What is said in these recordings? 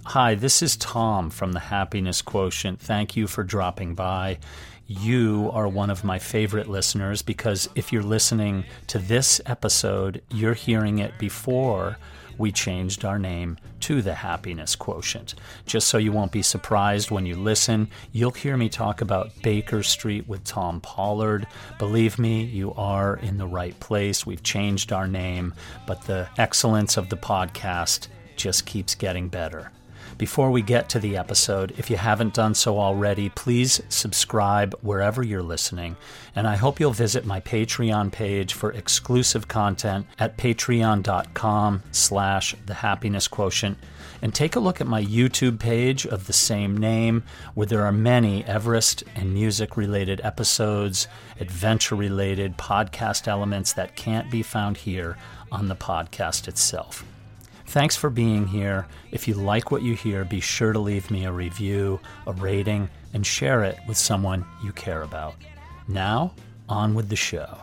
Hi, this is Tom from the Happiness Quotient. Thank you for dropping by. You are one of my favorite listeners because if you're listening to this episode, you're hearing it before we changed our name to the Happiness Quotient. Just so you won't be surprised when you listen, you'll hear me talk about Baker Street with Tom Pollard. Believe me, you are in the right place. We've changed our name, but the excellence of the podcast just keeps getting better. Before we get to the episode, if you haven't done so already, please subscribe wherever you're listening, and I hope you'll visit my Patreon page for exclusive content at patreon.com/thehappinessquotient, and take a look at my YouTube page of the same name, where there are many Everest and music-related episodes, adventure-related podcast elements that can't be found here on the podcast itself. Thanks for being here. If you like what you hear, be sure to leave me a review, a rating, and share it with someone you care about. Now, on with the show.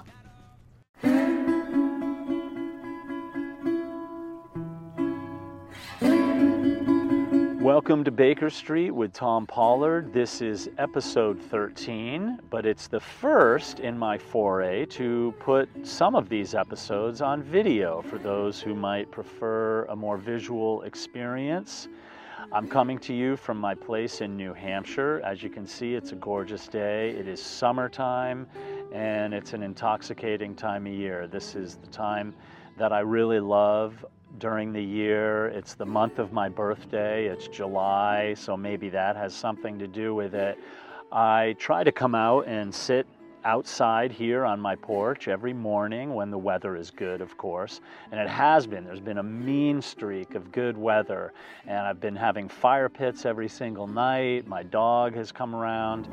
Welcome to Baker Street with Tom Pollard. This is episode 13, but it's the first in my foray to put some of these episodes on video for those who might prefer a more visual experience. I'm coming to you from my place in New Hampshire. As you can see, it's a gorgeous day. It is summertime, and it's an intoxicating time of year. This is the time that I really love during the year. It's the month of my birthday. It's July, so maybe that has something to do with it. I try to come out and sit outside here on my porch every morning when the weather is good, of course, and it has been. There's been a mean streak of good weather, and I've been having fire pits every single night. My dog has come around.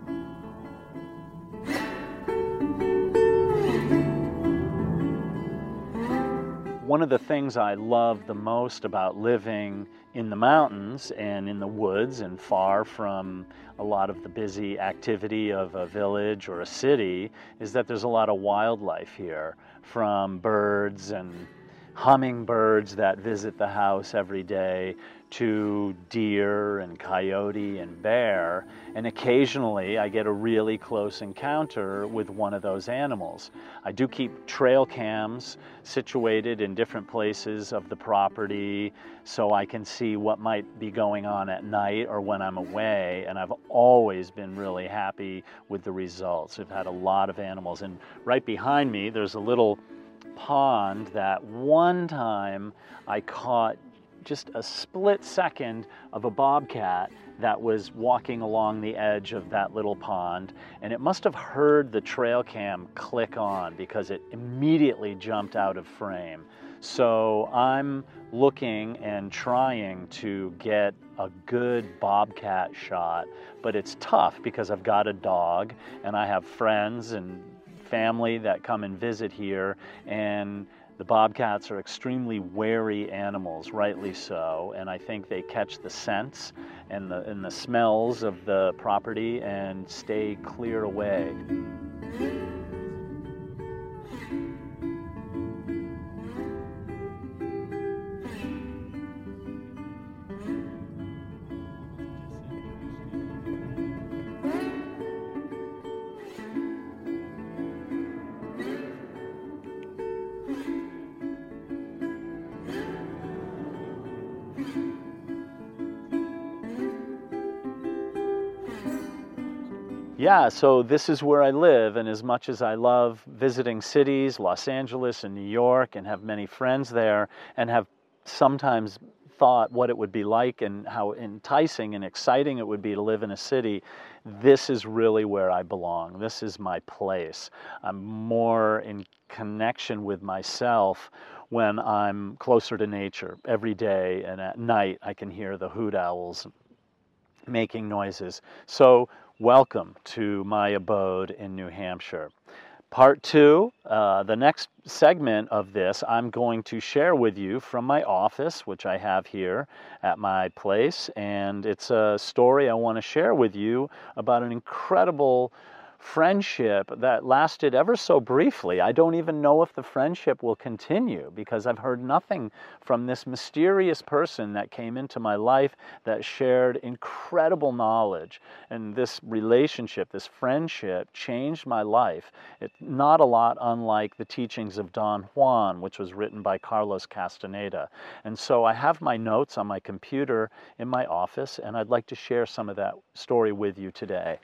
One of the things I love the most about living in the mountains and in the woods and far from a lot of the busy activity of a village or a city is that there's a lot of wildlife here, from birds and hummingbirds that visit the house every day to deer and coyote and bear, and occasionally I get a really close encounter with one of those animals. I do keep trail cams situated in different places of the property so I can see what might be going on at night or when I'm away, and I've always been really happy with the results. I've had a lot of animals, and right behind me there's a little pond that one time I caught just a split second of a bobcat that was walking along the edge of that little pond, and it must have heard the trail cam click on because it immediately jumped out of frame. So I'm looking and trying to get a good bobcat shot, but it's tough because I've got a dog and I have friends and family that come and visit here, and the bobcats are extremely wary animals, rightly so, and I think they catch the scents and the smells of the property and stay clear away. Yeah, so this is where I live, and as much as I love visiting cities, Los Angeles and New York, and have many friends there, and have sometimes thought what it would be like and how enticing and exciting it would be to live in a city, this is really where I belong. This is my place. I'm more in connection with myself when I'm closer to nature every day, and at night I can hear the hoot owls making noises. So welcome to my abode in New Hampshire. Part two, the next segment of this, I'm going to share with you from my office, which I have here at my place, and it's a story I want to share with you about an incredible friendship that lasted ever so briefly. I don't even know if the friendship will continue because I've heard nothing from this mysterious person that came into my life that shared incredible knowledge. And this relationship, this friendship, changed my life. It's not a lot unlike the teachings of Don Juan, which was written by Carlos Castaneda. And so I have my notes on my computer in my office, and I'd like to share some of that story with you today.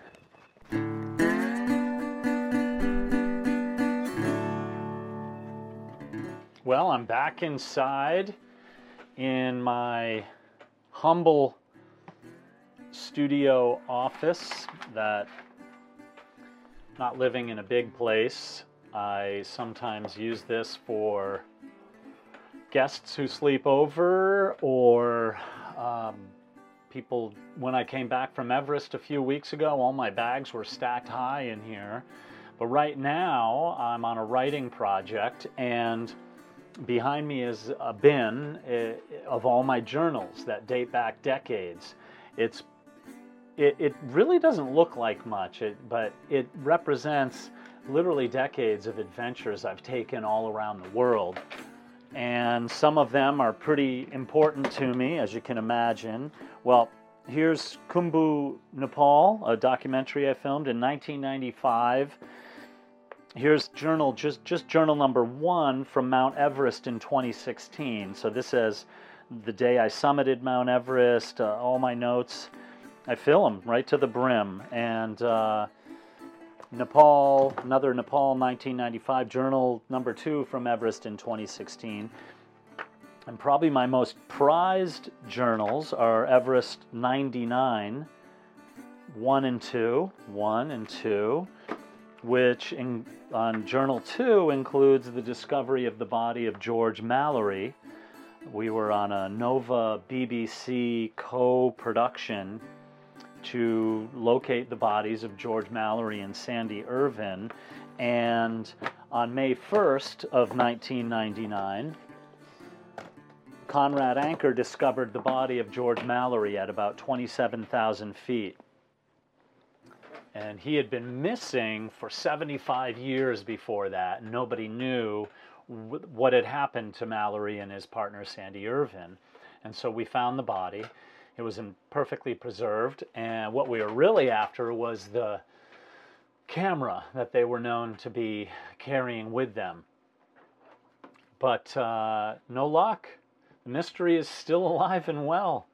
Well, I'm back inside in my humble studio office that, not living in a big place, I sometimes use this for guests who sleep over or people. When I came back from Everest a few weeks ago, all my bags were stacked high in here. But right now, I'm on a writing project, and behind me is a bin of all my journals that date back decades. It really doesn't look like much, but it represents literally decades of adventures I've taken all around the world. And some of them are pretty important to me, as you can imagine. Well, here's Khumbu, Nepal, a documentary I filmed in 1995. Here's journal, just journal number 1 from Mount Everest in 2016. So this is the day I summited Mount Everest, all my notes. I fill them right to the brim. And Nepal, another Nepal 1995, journal number 2 from Everest in 2016. And probably my most prized journals are Everest 99, 1 and 2, which on Journal 2 includes the discovery of the body of George Mallory. We were on a Nova BBC co-production to locate the bodies of George Mallory and Sandy Irvin. And on May 1st of 1999, Conrad Anker discovered the body of George Mallory at about 27,000 feet. And he had been missing for 75 years before that. Nobody knew what had happened to Mallory and his partner Sandy Irvin. And so we found the body. It was perfectly preserved. And what we were really after was the camera that they were known to be carrying with them. But no luck. The mystery is still alive and well.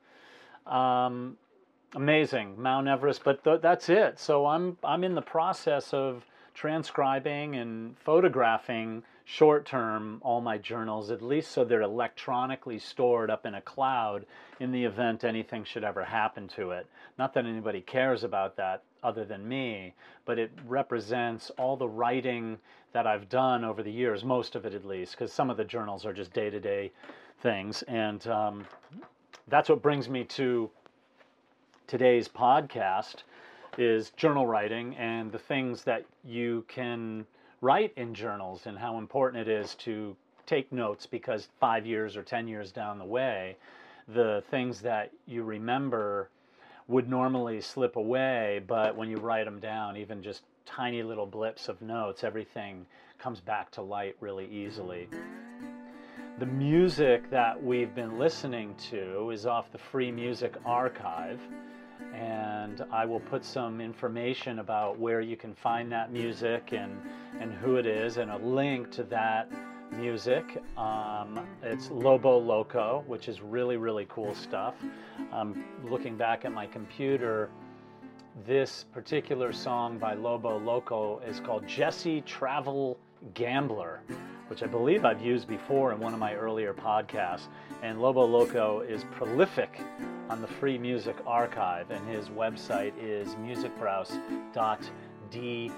Amazing, Mount Everest, but that's it. So I'm in the process of transcribing and photographing short-term all my journals, at least so they're electronically stored up in a cloud in the event anything should ever happen to it. Not that anybody cares about that other than me, but it represents all the writing that I've done over the years, most of it at least, because some of the journals are just day-to-day things. And that's what brings me to today's podcast, is journal writing and the things that you can write in journals and how important it is to take notes, because 5 years or 10 years down the way, the things that you remember would normally slip away, but when you write them down, even just tiny little blips of notes, everything comes back to light really easily. The music that we've been listening to is off the Free Music Archive, and I will put some information about where you can find that music and who it is, and a link to that music. It's Lobo Loco, which is really, really cool stuff. Looking back at my computer, this particular song by Lobo Loco is called Jesse Travel Gambler, which I believe I've used before in one of my earlier podcasts. And Lobo Loco is prolific on the Free Music Archive, and his website is musicbrowse.de,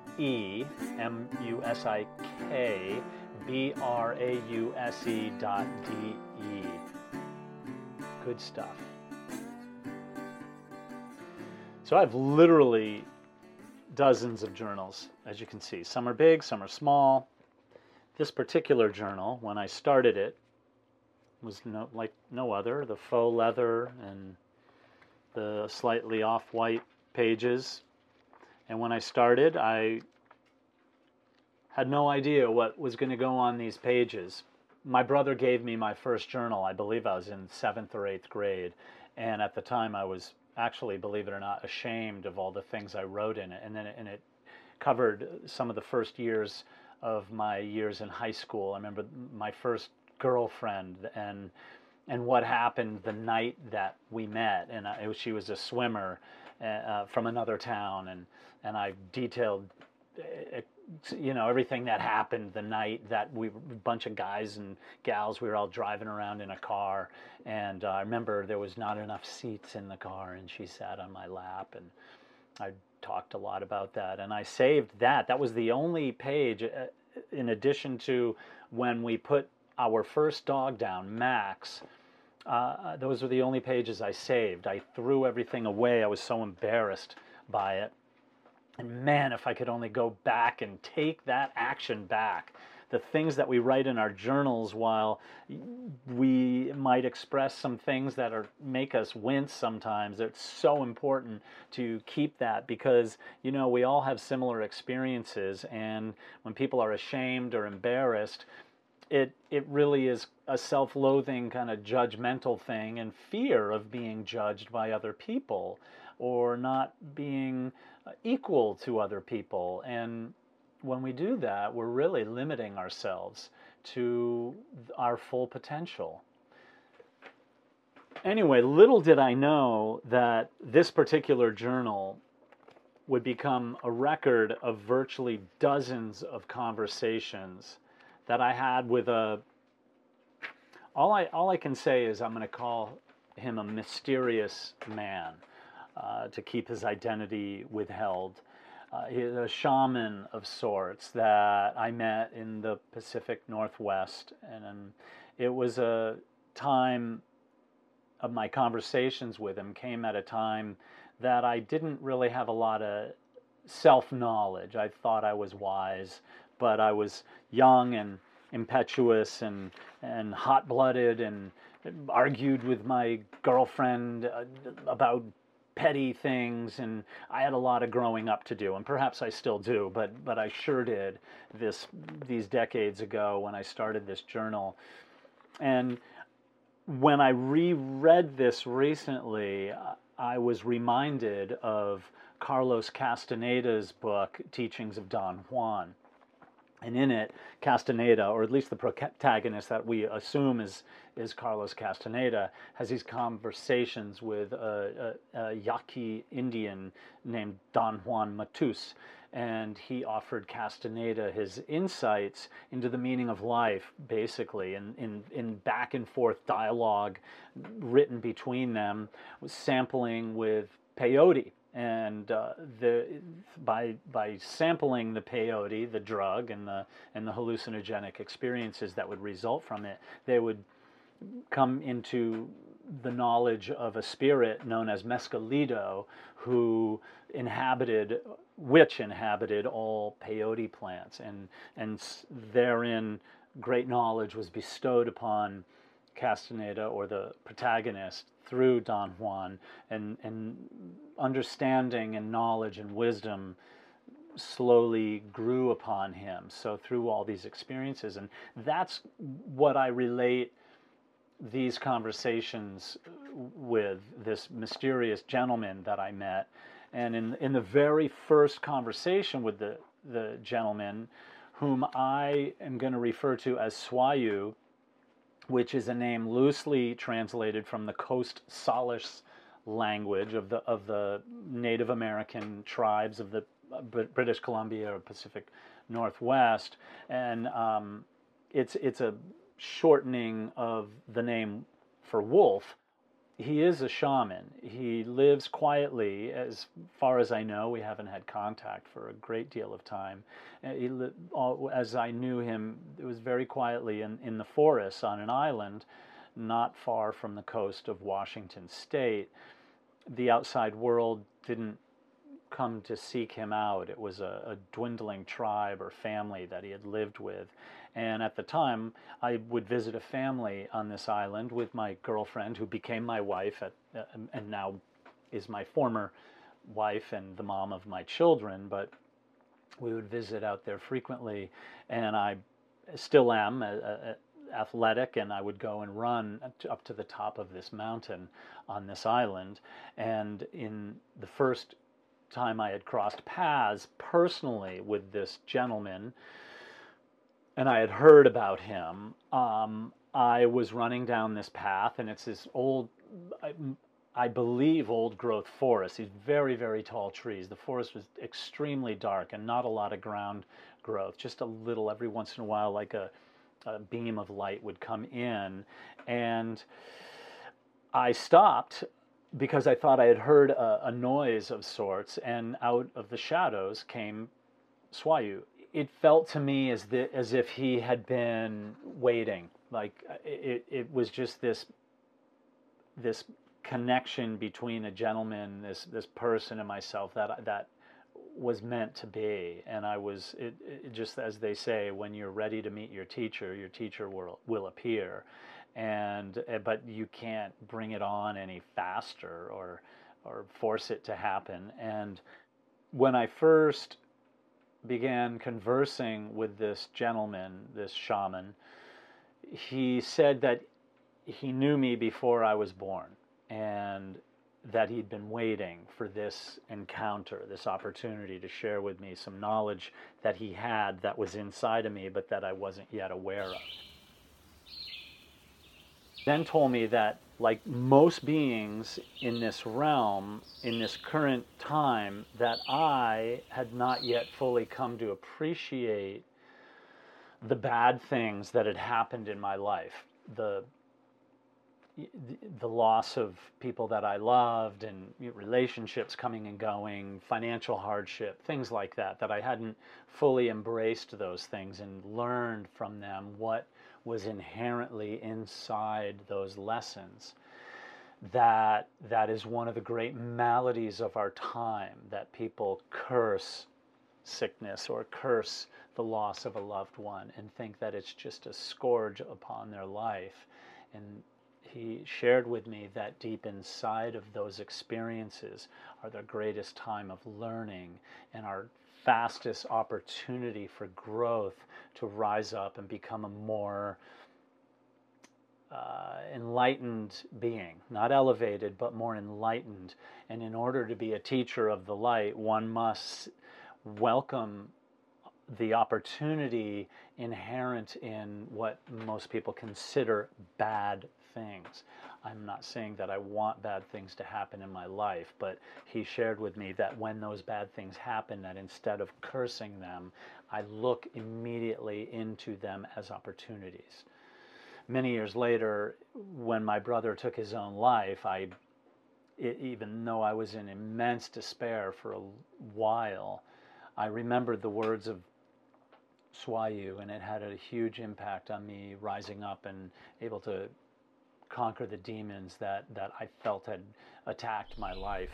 musicbrause.de. Good stuff. So I have literally dozens of journals, as you can see. Some are big, some are small. This particular journal, when I started it, was like no other. The faux leather and the slightly off-white pages, And when I started, I had no idea what was going to go on these pages. My brother gave me my first journal. I believe I was in 7th or 8th grade. And at the time, I was actually, believe it or not, ashamed of all the things I wrote in it. And it covered some of the first years of my years in high school. I remember my first girlfriend and what happened the night that we met. And she was a swimmer from another town, and I detailed everything that happened the night that a bunch of guys and gals, we were all driving around in a car, and I remember there was not enough seats in the car, and she sat on my lap, and I talked a lot about that, and I saved that. That was the only page, in addition to when we put our first dog down, Max. Those were the only pages I saved. I threw everything away. I was so embarrassed by it. And man, if I could only go back and take that action back. The things that we write in our journals, while we might express some things that make us wince sometimes, it's so important to keep that, because we all have similar experiences, and when people are ashamed or embarrassed, it really is a self-loathing kind of judgmental thing, and fear of being judged by other people or not being equal to other people. And when we do that, we're really limiting ourselves to our full potential. Anyway, little did I know that this particular journal would become a record of virtually dozens of conversations that I had with all I can say is I'm going to call him a mysterious man, to keep his identity withheld. He's a shaman of sorts that I met in the Pacific Northwest, and it was a time of my conversations with him came at a time that I didn't really have a lot of self-knowledge. I thought I was wise, but I was young and impetuous and hot-blooded, and argued with my girlfriend about petty things, and I had a lot of growing up to do, and perhaps I still do, but I sure did these decades ago when I started this journal. And when I reread this recently, I was reminded of Carlos Castaneda's book, Teachings of Don Juan. And in it, Castaneda, or at least the protagonist that we assume is Carlos Castaneda, has these conversations with a Yaqui Indian named Don Juan Matus. And he offered Castaneda his insights into the meaning of life, basically, in back and forth dialogue written between them, sampling with peyote. And by sampling the peyote, the drug, and the hallucinogenic experiences that would result from it, they would come into the knowledge of a spirit known as Mescalito, which inhabited all peyote plants, and therein great knowledge was bestowed upon Castaneda, or the protagonist, through Don Juan, and understanding and knowledge and wisdom slowly grew upon him. So through all these experiences, and that's what I relate these conversations with this mysterious gentleman that I met. And in the very first conversation with the gentleman, whom I am going to refer to as Swayu, which is a name loosely translated from the Coast Salish language of the Native American tribes of the British Columbia or Pacific Northwest, and it's a shortening of the name for wolf. He is a shaman. He lives quietly, as far as I know. We haven't had contact for a great deal of time. As I knew him, it was very quietly in the forests on an island not far from the coast of Washington State. The outside world didn't come to seek him out. It was a dwindling tribe or family that he had lived with. And at the time, I would visit a family on this island with my girlfriend, who became my wife and now is my former wife and the mom of my children, but we would visit out there frequently, and I still am athletic, and I would go and run up to the top of this mountain on this island. And in the first time I had crossed paths personally with this gentleman, and I had heard about him, I was running down this path, and it's this old, I believe, old growth forest. These very, very tall trees. The forest was extremely dark and not a lot of ground growth, just a little every once in a while, like a beam of light would come in. And I stopped because I thought I had heard a noise of sorts, and out of the shadows came Swayu. It felt to me as if he had been waiting. Like it was just this connection between a gentleman, this person, and myself that was meant to be. And I was it just, as they say, when you're ready to meet your teacher will appear. And but you can't bring it on any faster or force it to happen. And when I first began conversing with this gentleman, this shaman, he said that he knew me before I was born, and that he'd been waiting for this encounter, this opportunity to share with me some knowledge that he had that was inside of me, but that I wasn't yet aware of. Then told me that, like most beings in this realm, in this current time, that I had not yet fully come to appreciate the bad things that had happened in my life, the loss of people that I loved, and relationships coming and going, financial hardship, things like that, that I hadn't fully embraced those things and learned from them what was inherently inside those lessons. That is one of the great maladies of our time, that people curse sickness or curse the loss of a loved one and think that it's just a scourge upon their life. And he shared with me that deep inside of those experiences are the greatest time of learning and our fastest opportunity for growth, to rise up and become a more enlightened being, not elevated, but more enlightened. And in order to be a teacher of the light, one must welcome the opportunity inherent in what most people consider bad things. I'm not saying that I want bad things to happen in my life, but he shared with me that when those bad things happen, that instead of cursing them, I look immediately into them as opportunities. Many years later, when my brother took his own life, even though I was in immense despair for a while, I remembered the words of Swayu, and it had a huge impact on me, rising up and able to conquer the demons that I felt had attacked my life.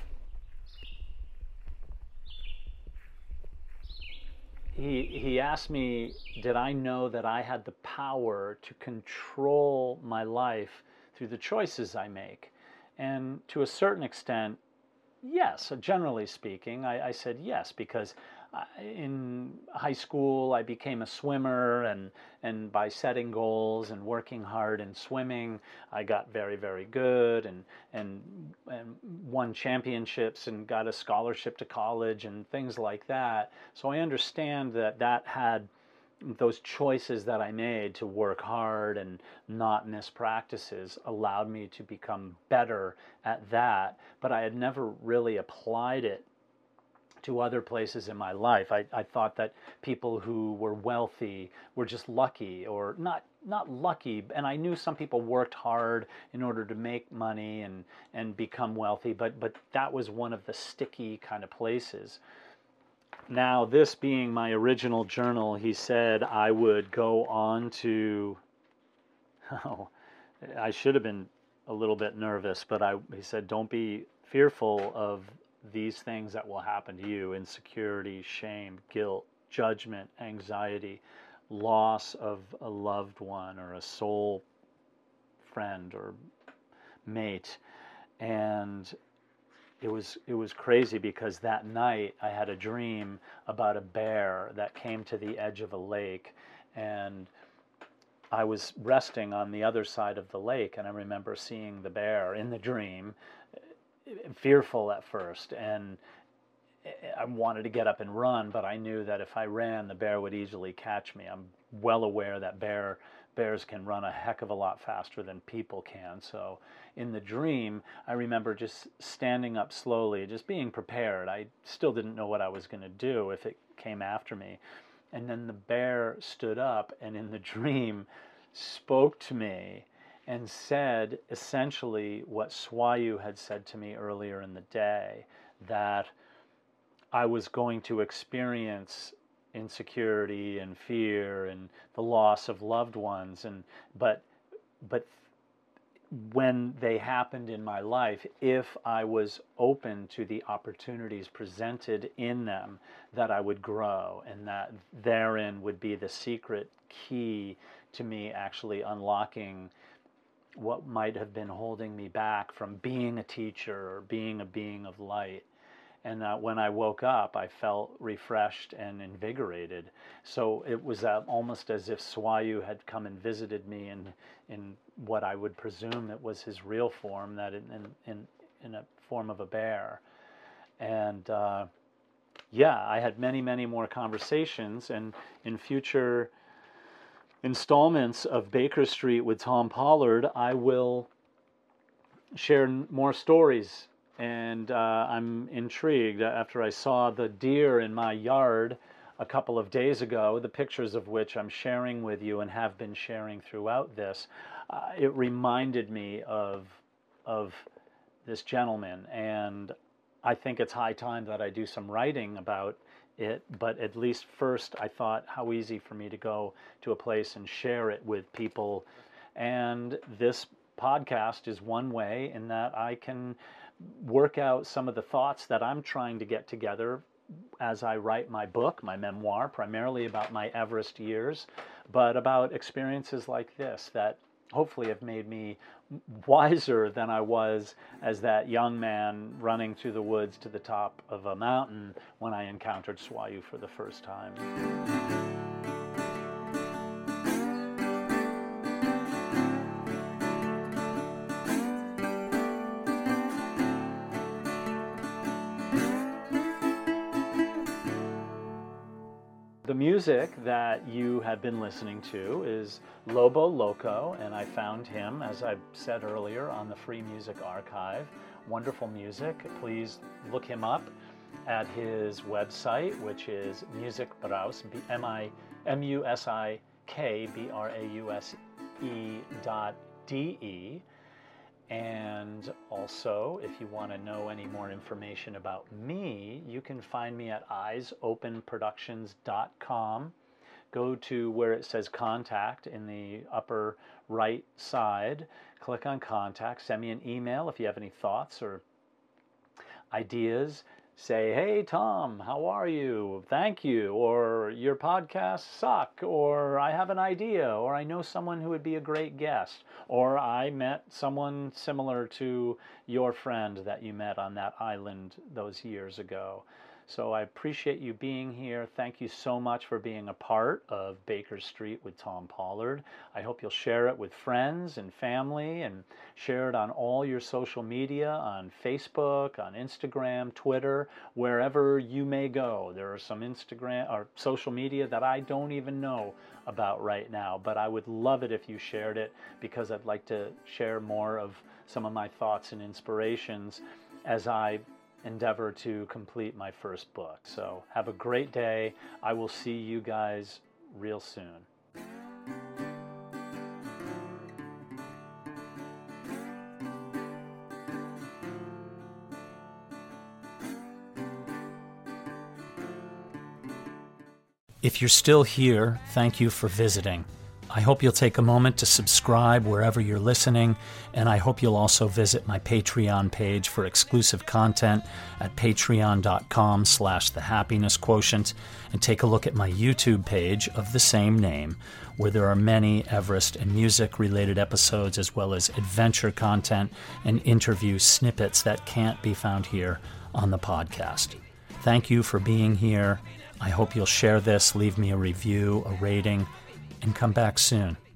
He asked me, did I know that I had the power to control my life through the choices I make? And to a certain extent, yes. Generally speaking, I said yes, because in high school I became a swimmer, and by setting goals and working hard in swimming, I got very, very good, and won championships and got a scholarship to college and things like that. So I understand that had those choices that I made to work hard and not miss practices allowed me to become better at that, but I had never really applied it to other places in my life. I thought that people who were wealthy were just lucky, or not lucky, and I knew some people worked hard in order to make money and become wealthy, but that was one of the sticky kind of places. Now, this being my original journal, he said I would go on to, oh, I should have been a little bit nervous, but he said, don't be fearful of these things that will happen to you: insecurity, shame, guilt, judgment, anxiety, loss of a loved one or a soul friend or mate. And it was crazy because that night I had a dream about a bear that came to the edge of a lake, and I was resting on the other side of the lake, and I remember seeing the bear in the dream, fearful at first, and I wanted to get up and run, but I knew that if I ran, the bear would easily catch me. I'm well aware that bears can run a heck of a lot faster than people can. So in the dream, I remember just standing up slowly, just being prepared. I still didn't know what I was going to do if it came after me. And then the bear stood up and in the dream spoke to me and said essentially what Swayu had said to me earlier in the day, that I was going to experience insecurity and fear and the loss of loved ones, and but when they happened in my life, if I was open to the opportunities presented in them, that I would grow, and that therein would be the secret key to me actually unlocking what might have been holding me back from being a teacher or being a being of light. And when I woke up, I felt refreshed and invigorated. So it was almost as if Swayu had come and visited me in what I would presume that was his real form, that in a form of a bear. And yeah, I had many, many more conversations, and in future installments of Baker Street with Tom Pollard, I will share more stories. And I'm intrigued. After I saw the deer in my yard a couple of days ago, the pictures of which I'm sharing with you and have been sharing throughout this, it reminded me of this gentleman. And I think it's high time that I do some writing about it. But at least first, I thought how easy for me to go to a place and share it with people. And this podcast is one way in that I can work out some of the thoughts that I'm trying to get together as I write my book, my memoir, primarily about my Everest years, but about experiences like this that hopefully have made me wiser than I was as that young man running through the woods to the top of a mountain when I encountered Swayu for the first time. The music that you have been listening to is Lobo Loco, and I found him, as I said earlier, on the Free Music Archive. Wonderful music. Please look him up at his website, which is musicbrause, MUSIKBRAUSE.de. And also, if you want to know any more information about me, you can find me at eyesopenproductions.com. Go to where it says contact in the upper right side. Click on contact. Send me an email if you have any thoughts or ideas. Say, hey, Tom, how are you? Thank you. Or your podcasts suck. Or I have an idea. Or I know someone who would be a great guest. Or I met someone similar to your friend that you met on that island those years ago. So I appreciate you being here. Thank you so much for being a part of Baker Street with Tom Pollard. I hope you'll share it with friends and family, and share it on all your social media, on Facebook, on Instagram, Twitter, wherever you may go. There are some Instagram or social media that I don't even know about right now, but I would love it if you shared it, because I'd like to share more of some of my thoughts and inspirations as I endeavor to complete my first book. So have a great day. I will see you guys real soon. If you're still here, thank you for visiting. I hope you'll take a moment to subscribe wherever you're listening, and I hope you'll also visit my Patreon page for exclusive content at patreon.com/thehappinessquotient, and take a look at my YouTube page of the same name, where there are many Everest and music-related episodes, as well as adventure content and interview snippets that can't be found here on the podcast. Thank you for being here. I hope you'll share this, leave me a review, a rating, and come back soon.